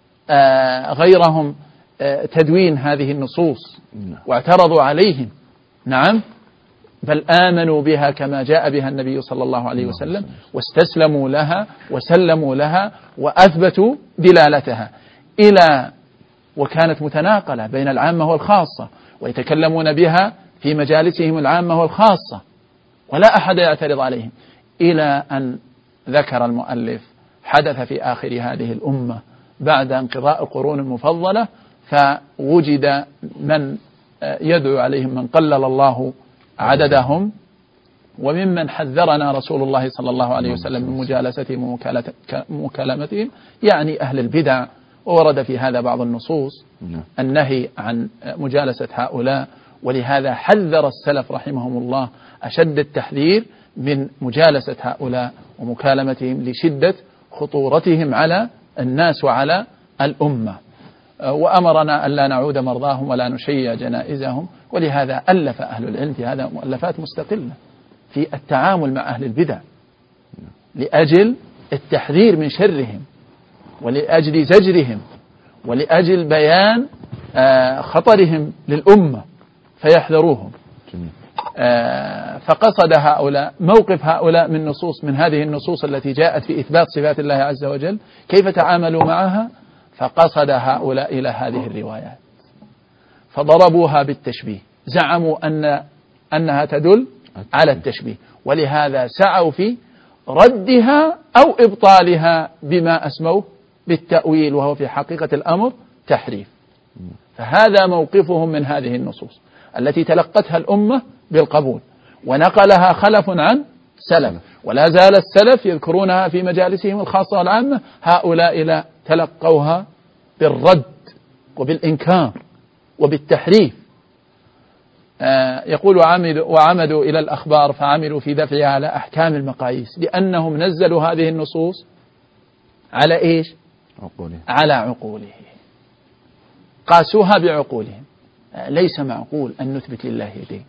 [SPEAKER 3] غيرهم تدوين هذه النصوص واعترضوا عليهم. نعم، بل آمنوا بها كما جاء بها النبي صلى الله عليه وسلم، واستسلموا لها وسلموا لها وأثبتوا دلالتها، إلى وكانت متناقلة بين العامة والخاصة، ويتكلمون بها في مجالسهم العامة والخاصة ولا أحد يعترض عليهم، إلى أن ذكر المؤلف حدث في آخر هذه الأمة بعد انقضاء القرون المفضلة، فوجد من يدعو عليهم من قلل الله عددهم، وممن حذرنا رسول الله صلى الله عليه وسلم من مجالستهم ومكالمتهم، يعني أهل البدع. وورد في هذا بعض النصوص النهي عن مجالسة هؤلاء، ولهذا حذر السلف رحمهم الله أشد التحذير من مجالسة هؤلاء ومكالمتهم لشدة خطورتهم على الناس وعلى الأمة. وأمرنا ألا نعود مرضاهم ولا نشيع جنائزهم. ولهذا ألف أهل العلم في هذا مؤلفات مستقلة في التعامل مع أهل البدع لأجل التحذير من شرهم ولأجل زجرهم ولأجل بيان خطرهم للأمة فيحذروهم. فقصد هؤلاء موقف هؤلاء من نصوص من هذه النصوص التي جاءت في إثبات صفات الله عز وجل كيف تعاملوا معها، فقصد هؤلاء إلى هذه الروايات فضربوها بالتشبيه، زعموا أن أنها تدل على التشبيه، ولهذا سعوا في ردها أو إبطالها بما أسموه بالتأويل، وهو في حقيقة الأمر تحريف. فهذا موقفهم من هذه النصوص التي تلقتها الأمة بالقبول ونقلها خلف عن سلف، ولا زال السلف يذكرونها في مجالسهم الخاصة والعامة، هؤلاء لا تلقوها بالرد وبالإنكار وبالتحريف. آه يقول وعمدوا, وعمدوا إلى الأخبار فعملوا في دفعها على أحكام المقاييس، لأنهم نزلوا هذه النصوص على إيش؟
[SPEAKER 2] عقوله. على
[SPEAKER 3] عقوله، قاسوها بعقولهم. آه ليس معقول أن نثبت لله يدين.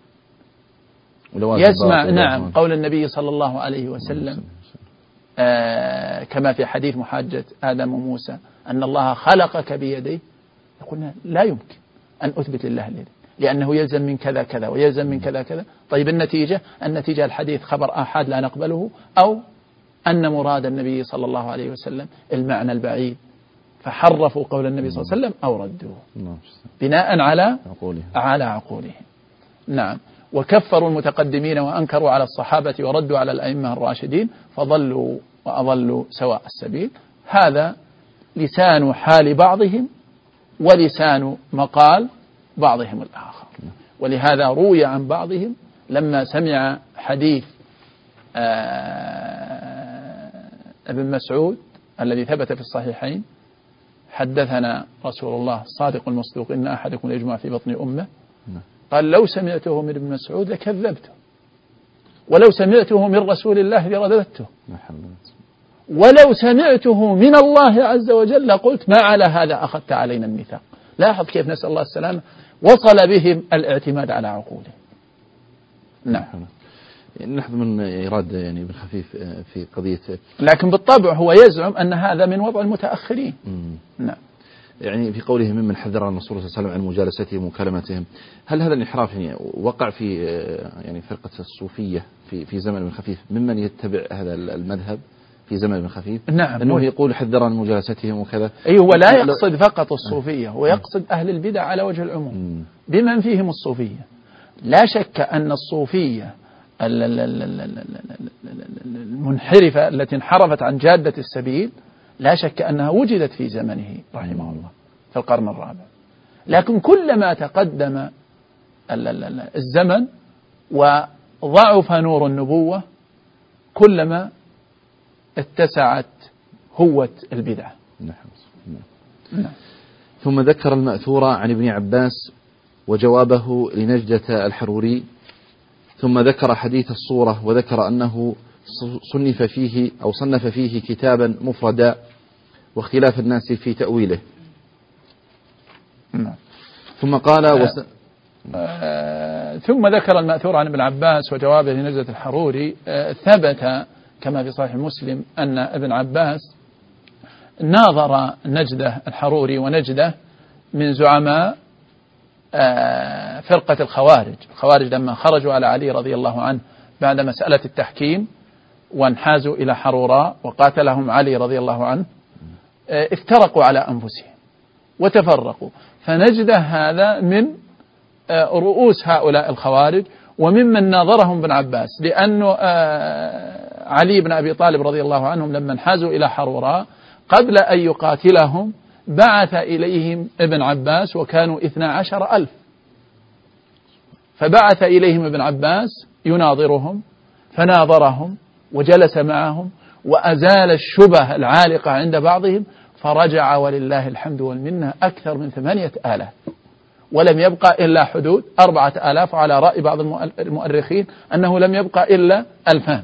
[SPEAKER 3] يسمع نعم قول النبي صلى الله عليه وسلم آه كما في حديث محاجة آدم وموسى أن الله خلقك بيديه، يقولنا لا يمكن أن أثبت لله اليدين لأنه يلزم من كذا كذا ويلزم من كذا كذا. طيب النتيجة النتيجة الحديث خبر آحاد لا نقبله، أو أن مراد النبي صلى الله عليه وسلم المعنى البعيد فحرفوا قول النبي صلى الله عليه وسلم أو ردوه بناء على عقولهم. على عقولهم نعم. وكفروا المتقدمين وأنكروا على الصحابة وردوا على الأئمة الراشدين فضلوا وأضلوا سواء السبيل. هذا لسان حال بعضهم ولسان مقال بعضهم الآخر. ولهذا روي عن بعضهم لما سمع حديث ابن مسعود الذي ثبت في الصحيحين حدثنا رسول الله الصادق المصدوق إن أحدكم يجمع في بطن أمه، قال لو سمعته من ابن مسعود لكذبته، ولو سمعته من رسول الله لرددته، ولو سمعته من الله عز وجل لقلت ما على هذا أخذت علينا الميثاق. لاحظ كيف نسأل الله السلامة وصل بهم الاعتماد على عقوله. نعم.
[SPEAKER 2] نحن من إراد يعني ابن خفيف في قضية،
[SPEAKER 3] لكن بالطبع هو يزعم أن هذا من وضع المتأخرين. نعم.
[SPEAKER 2] يعني في قوله ممن حذر الرسول صلى الله عليه وسلم عن مجالستهم ومكالمتهم، هل هذا الانحراف يعني وقع في يعني فرقة الصوفية في في زمن ابن خفيف ممن يتبع هذا المذهب في زمن ابن خفيف؟
[SPEAKER 3] نعم.
[SPEAKER 2] أنه يقول حذر عن مجالستهم وكذا.
[SPEAKER 3] أي هو لا يقصد فقط الصوفية، هو يقصد أهل البدع على وجه العموم بمن فيهم الصوفية. لا شك أن الصوفية المنحرفة التي انحرفت عن جادة السبيل لا شك أنها وجدت في زمنه رحمه الله في القرن الرابع، لكن كلما تقدم الزمن وضعف نور النبوة كلما اتسعت هوة البدعة.
[SPEAKER 2] نعم. ثم ذكر المأثورة عن ابن عباس وجوابه لنجدة الحروري، ثم ذكر حديث الصورة وذكر أنه صنف فيه أو صنف فيه كتابا مفردا واختلاف الناس في تأويله.
[SPEAKER 3] نعم.
[SPEAKER 2] ثم قال
[SPEAKER 3] آه
[SPEAKER 2] وس...
[SPEAKER 3] آه ثم ذكر المأثور عن ابن عباس وجوابه لنجدة الحروري. آه ثبت كما في صحيح مسلم أن ابن عباس ناظر نجدة الحروري، ونجدة من زعماء آه فرقة الخوارج. الخوارج لما خرجوا على علي رضي الله عنه بعد مسألة التحكيم وانحازوا إلى حروراء وقاتلهم علي رضي الله عنه، آه افترقوا على أنفسهم وتفرقوا. فنجد هذا من آه رؤوس هؤلاء الخوارج وممن ناظرهم ابن عباس، لأنه آه علي بن أبي طالب رضي الله عنهم لما انحازوا إلى حروراء قبل أن يقاتلهم بعث إليهم ابن عباس وكانوا اثنا عشر ألف، فبعث إليهم ابن عباس يناظرهم فناظرهم وجلس معهم وأزال الشبه العالقة عند بعضهم، فرجع ولله الحمد والمنة أكثر من ثمانية آلاف، ولم يبقى إلا حدود أربعة آلاف، على رأي بعض المؤرخين أنه لم يبقى إلا ألفان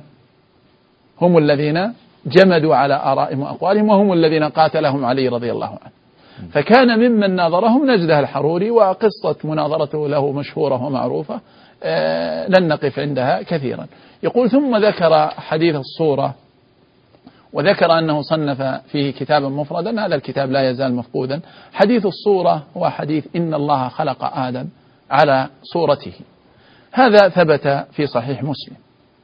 [SPEAKER 3] هم الذين جمدوا على آرائهم وأقوالهم، وهم الذين قاتلهم علي رضي الله عنه. فكان ممن ناظرهم نجده الحروري، وقصة مناظرته له مشهورة ومعروفة لن نقف عندها كثيرا. يقول ثم ذكر حديث الصورة، وذكر أنه صنف فيه كتابا مفردا، هذا الكتاب لا يزال مفقودا. حديث الصورة هو حديث إن الله خلق آدم على صورته، هذا ثبت في صحيح مسلم.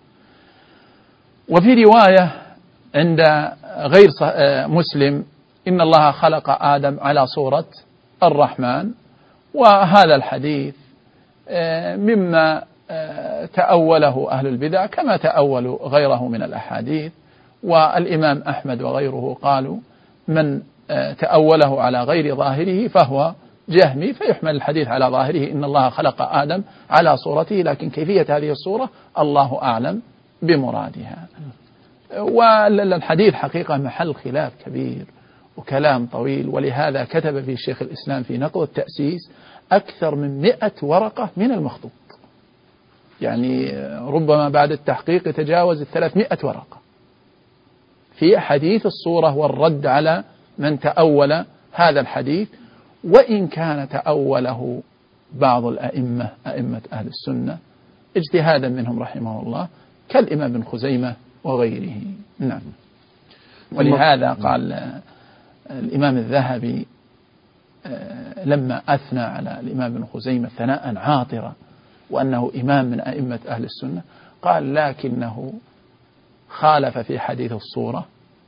[SPEAKER 3] وفي رواية عند غير مسلم إن الله خلق آدم على صورة الرحمن، وهذا الحديث مما تأوله أهل البدع كما تأولوا غيره من الأحاديث. والإمام أحمد وغيره قالوا من تأوله على غير ظاهره فهو جهمي، فيحمل الحديث على ظاهره إن الله خلق آدم على صورته، لكن كيفية هذه الصورة الله أعلم بمرادها. والحديث حقيقة محل خلاف كبير وكلام طويل، ولهذا كتب في الشيخ الإسلام في نقض التأسيس أكثر من مئة ورقة من المخطوط، يعني ربما بعد التحقيق يتجاوز الثلاثمائة ورقة في حديث الصورة والرد على من تأول هذا الحديث، وإن كان تأوله بعض الأئمة أئمة أهل السنة اجتهادا منهم رحمه الله كالإمام بن خزيمة وغيره. نعم. ولهذا قال الإمام الذهبي لما أثنى على الإمام بن خزيمة ثناء عاطرا وأنه إمام من أئمة أهل السنة، قال لكنه خالف في حديث الصورة،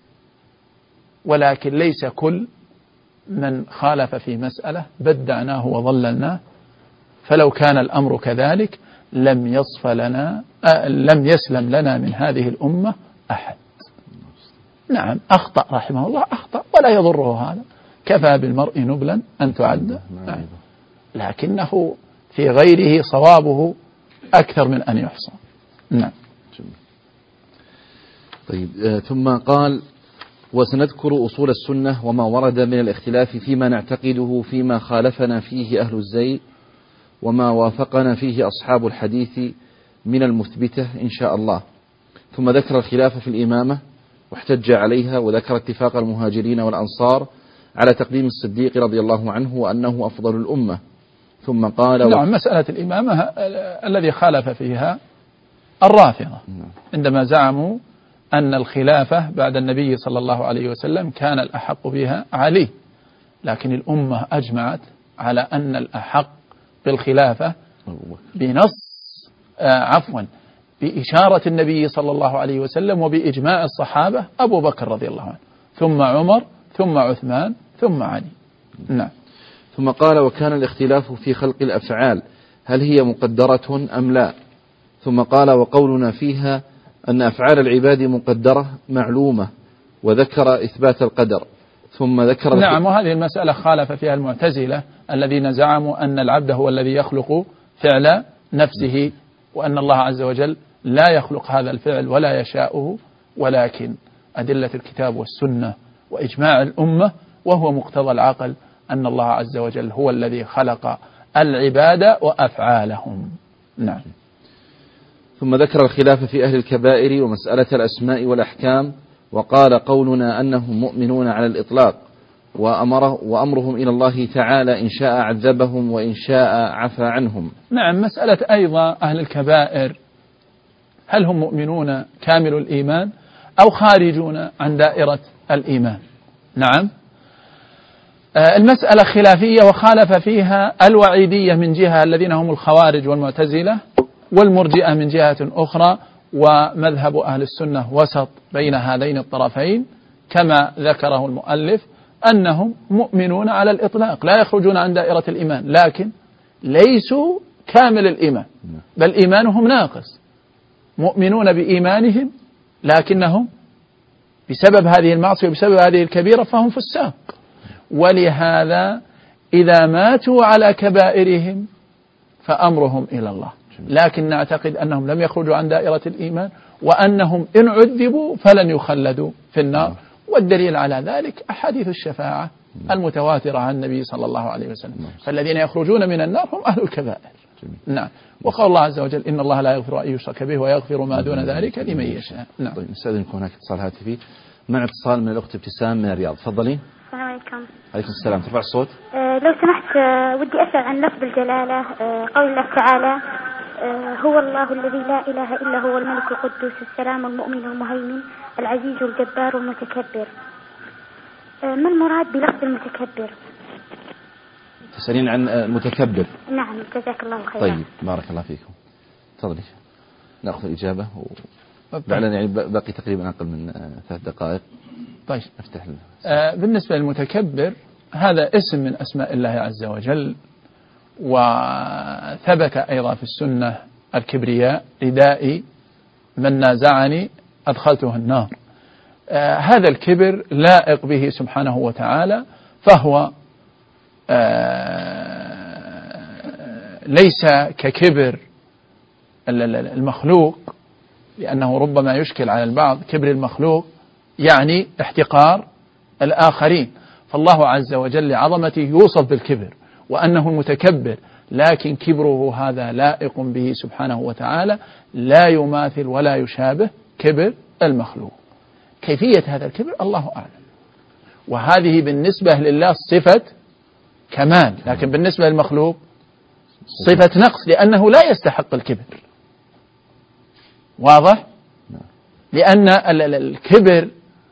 [SPEAKER 3] ولكن ليس كل من خالف في مسألة بدعناه وضللناه، فلو كان الأمر كذلك لم يصف لنا أه لم يسلم لنا من هذه الأمة أحد. نعم أخطأ رحمه الله، أخطأ ولا يضره هذا، كفى بالمرء نبلا أن تعد، نعم. لكنه في غيره صوابه أكثر من أن يحصى. نعم.
[SPEAKER 2] طيب، ثم قال وسنذكر أصول السنة وما ورد من الاختلاف فيما نعتقده فيما خالفنا فيه أهل الزيغ وما وافقنا فيه أصحاب الحديث من المثبتة إن شاء الله. ثم ذكر الخلاف في الإمامة واحتج عليها، وذكر اتفاق المهاجرين والأنصار على تقديم الصديق رضي الله عنه وأنه أفضل الأمة. ثم قال
[SPEAKER 3] نعم و... مسألة الإمامة الذي خالف فيها الرافضة عندما زعموا أن الخلافة بعد النبي صلى الله عليه وسلم كان الأحق بها علي، لكن الأمة أجمعت على أن الأحق بالخلافة بنص آه عفوا بإشارة النبي صلى الله عليه وسلم وبإجماع الصحابة أبو بكر رضي الله عنه، ثم عمر، ثم عثمان، ثم علي. نعم.
[SPEAKER 2] ثم قال وكان الاختلاف في خلق الأفعال هل هي مقدرة أم لا. ثم قال وقولنا فيها أن أفعال العباد مقدرة معلومة، وذكر إثبات القدر. ثم ذكر
[SPEAKER 3] نعم. وهذه المسألة خالف فيها المعتزلة الذين زعموا أن العبد هو الذي يخلق فعل نفسه، وأن الله عز وجل لا يخلق هذا الفعل ولا يشاؤه، ولكن أدلة الكتاب والسنة وإجماع الأمة وهو مقتضى العقل أن الله عز وجل هو الذي خلق العباد وأفعالهم. نعم.
[SPEAKER 2] ثم ذكر الخلاف في أهل الكبائر ومسألة الأسماء والأحكام، وقال قولنا أنهم مؤمنون على الإطلاق وأمره وأمرهم إلى الله تعالى إن شاء عذبهم وإن شاء عفى عنهم.
[SPEAKER 3] نعم. مسألة أيضا أهل الكبائر هل هم مؤمنون كامل الإيمان أو خارجون عن دائرة الإيمان؟ نعم. المسألة خلافية، وخالف فيها الوعيدية من جهة الذين هم الخوارج والمعتزلة، والمرجئة من جهة أخرى، ومذهب أهل السنة وسط بين هذين الطرفين كما ذكره المؤلف أنهم مؤمنون على الإطلاق لا يخرجون عن دائرة الإيمان، لكن ليسوا كامل الإيمان، بل إيمانهم ناقص، مؤمنون بإيمانهم لكنهم بسبب هذه المعصية وبسبب هذه الكبيرة فهم فساق. ولهذا إذا ماتوا على كبائرهم فأمرهم إلى الله، لكن نعتقد أنهم لم يخرجوا عن دائرة الإيمان، وأنهم إن عذبوا فلن يخلدوا في النار. والدليل على ذلك أحاديث الشفاعة المتواترة عن النبي صلى الله عليه وسلم، فالذين يخرجون من النار هم أهل الكبائر. نعم. وقال الله عز وجل إن الله لا يغفر أن يشرك به ويغفر ما دون ذلك لمن يشاء. نعم.
[SPEAKER 2] طيب نستأذنكم هناك اتصال هاتفي، مع اتصال من الأخت ابتسام من الرياض. تفضلي.
[SPEAKER 7] السلام عليكم.
[SPEAKER 2] عليكم السلام. ترفع الصوت.
[SPEAKER 7] أه لو سمحت أه ودي أسأل عن لفظ الجلالة. أه قول الله تعالى أه هو الله الذي لا إله إلا هو الملك القدوس السلام المؤمن المهيمن العزيز الجبار المتكبر. أه ما المراد بلفظ المتكبر؟
[SPEAKER 2] تسألين عن المتكبر؟
[SPEAKER 7] نعم جزاك الله خيرا.
[SPEAKER 2] طيب بارك الله فيكم. تفضلي نأخذ الإجابة ولعلنا يعني باقي تقريبا أقل من ثلاث دقائق.
[SPEAKER 3] طيب
[SPEAKER 2] أفتح لنا.
[SPEAKER 3] آه بالنسبة للمتكبر هذا اسم من أسماء الله عز وجل، وثبت أيضا في السنة الكبرياء ردائي من نازعني أدخلته النار. آه هذا الكبر لائق به سبحانه وتعالى، فهو آه ليس ككبر المخلوق، لأنه ربما يشكل على البعض كبر المخلوق يعني احتقار الآخرين، فالله عز وجل لعظمته يوصف بالكبر وأنه المتكبر، لكن كبره هذا لائق به سبحانه وتعالى، لا يماثل ولا يشابه كبر المخلوق. كيفية هذا الكبر الله أعلم، وهذه بالنسبة لله صفة كمال، لكن بالنسبة للمخلوق صفة نقص، لأنه لا يستحق الكبر. واضح؟ لأن الكبر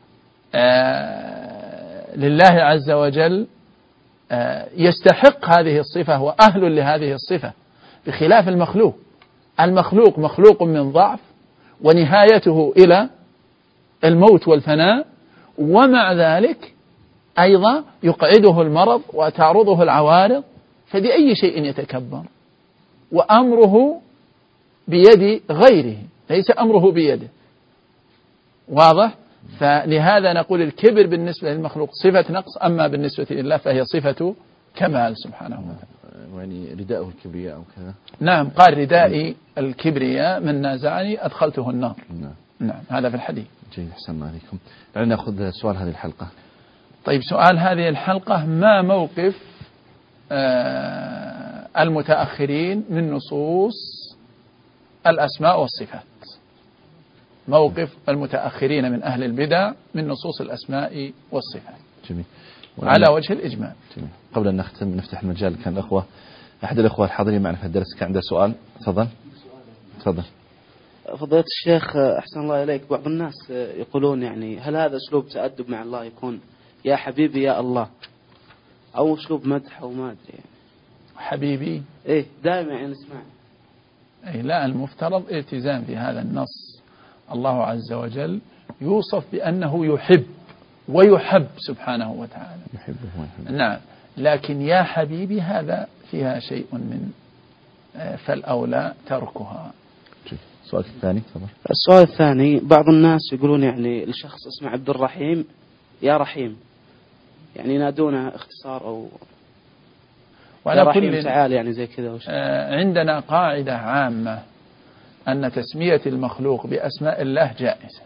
[SPEAKER 3] آه لله عز وجل آه يستحق هذه الصفة وأهل لهذه الصفة، بخلاف المخلوق. المخلوق مخلوق من ضعف ونهايته إلى الموت والفناء، ومع ذلك أيضا يقعده المرض وتعرضه العوارض، فبأي شيء يتكبر؟ وأمره بيد غيره، ليس أمره بيده. واضح؟ فلهذا نقول الكبر بالنسبة للمخلوق صفة نقص، أما بالنسبة لله فهي صفة كمال سبحانه وتعالى.
[SPEAKER 2] يعني رداءه الكبرياء أو كذا.
[SPEAKER 3] نعم قال ردائي الكبرياء من نازعني أدخلته النار.
[SPEAKER 2] نعم.
[SPEAKER 3] نعم هذا في الحديث.
[SPEAKER 2] جيد أحسن الله عليكم. لعلنا نأخذ سؤال هذه الحلقة.
[SPEAKER 3] طيب سؤال هذه الحلقة: ما موقف آه المتأخرين من نصوص الأسماء والصفات؟ موقف المتأخرين من أهل البدع من نصوص الأسماء والصفات.
[SPEAKER 2] جميل.
[SPEAKER 3] على وجه الإجمال.
[SPEAKER 2] جميل. قبل أن نختم نفتح المجال، كان الأخوة أحد الأخوة الحاضرين معنا في الدرس كان عنده سؤال. تفضل. تفضل.
[SPEAKER 8] فضيلة الشيخ أحسن الله إليك، بعض الناس يقولون يعني هل هذا أسلوب تأدب مع الله يكون يا حبيبي يا الله، أو أسلوب مدح أو ما أدري يعني.
[SPEAKER 3] حبيبي
[SPEAKER 8] إيه دائما يعني نسمع.
[SPEAKER 3] أي لا، المفترض التزام في هذا النص. الله عز وجل يوصف بأنه يحب ويحب سبحانه وتعالى.
[SPEAKER 2] يحبه ويحب.
[SPEAKER 3] نعم، لكن يا حبيبي هذا فيها شيء من فالأولى تركها.
[SPEAKER 2] السؤال الثاني تفضل.
[SPEAKER 8] السؤال الثاني: بعض الناس يقولون يعني الشخص اسمه عبد الرحيم يا رحيم، يعني ينادونه اختصار أو يا رحيم تعال يعني زي كذا.
[SPEAKER 3] عندنا قاعدة عامة أن تسمية المخلوق بأسماء الله جائزة،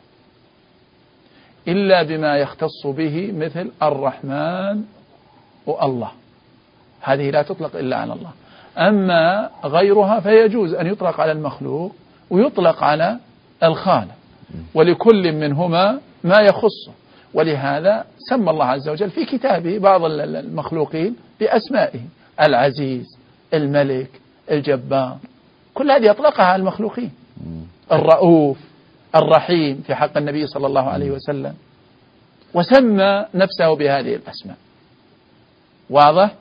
[SPEAKER 3] إلا بما يختص به مثل الرحمن والله، هذه لا تطلق إلا على الله. أما غيرها فيجوز أن يطلق على المخلوق ويطلق على الخالق، ولكل منهما ما يخصه. ولهذا سمى الله عز وجل في كتابه بعض المخلوقين بأسمائه: العزيز، الملك، الجبار، كل هذه أطلقها على المخلوقين. الرؤوف، الرحيم في حق النبي صلى الله عليه وسلم، وسمى نفسه بهذه الأسماء. واضح؟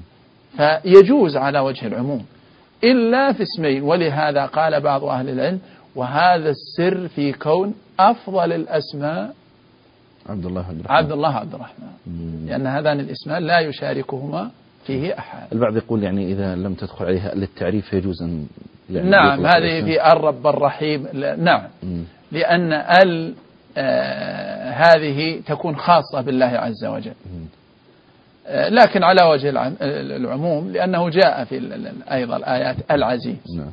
[SPEAKER 3] فيجوز على وجه العموم إلا في اسمين، ولهذا قال بعض أهل العلم: وهذا السر في كون أفضل الأسماء
[SPEAKER 2] عبد الله عبد الرحمن،
[SPEAKER 3] عبد الله عبد الرحمن، لأن هذان الاسمان لا يشاركهما فيه أحد.
[SPEAKER 2] البعض يقول يعني إذا لم تدخل عليها للتعريف يجوز أن يعني
[SPEAKER 3] نعم، هذه في الرب الرحيم. نعم، مم. لأن ال آه هذه تكون خاصة بالله عز وجل، آه لكن على وجه العموم لأنه جاء في أيضا الآيات العزيز.
[SPEAKER 2] نعم.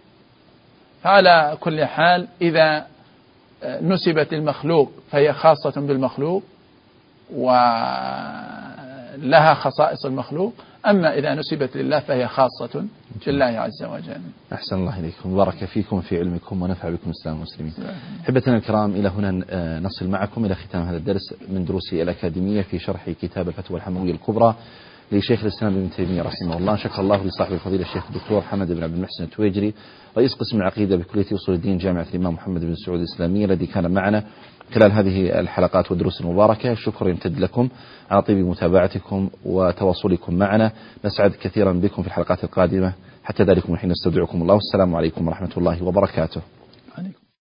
[SPEAKER 3] فعلى كل حال إذا نسبت المخلوق فهي خاصة بالمخلوق ولها خصائص المخلوق، أما إذا نسبت لله فهي خاصة بالله عز وجل.
[SPEAKER 2] أحسن الله إليكم، بارك فيكم في علمكم ونفع بكم الإسلام والمسلمين. أحبتنا الكرام، إلى هنا نصل معكم إلى ختام هذا الدرس من دروس الأكاديمية في شرح كتاب الفتوى الحموية الكبرى لشيخ الإسلام ابن تيمية رحمه الله. شكر الله لصاحب الفضيلة الشيخ الدكتور حمد بن عبد المحسن التويجري رئيس قسم العقيدة بكلية أصول الدين جامعة الإمام محمد بن سعود الإسلامية الذي كان معنا خلال هذه الحلقات والدروس المباركة. الشكر يمتد لكم على طيب متابعتكم وتواصلكم معنا. نسعد كثيرا بكم في الحلقات القادمة. حتى ذلك الحين نستودعكم الله، والسلام عليكم ورحمة الله وبركاته. عليكم.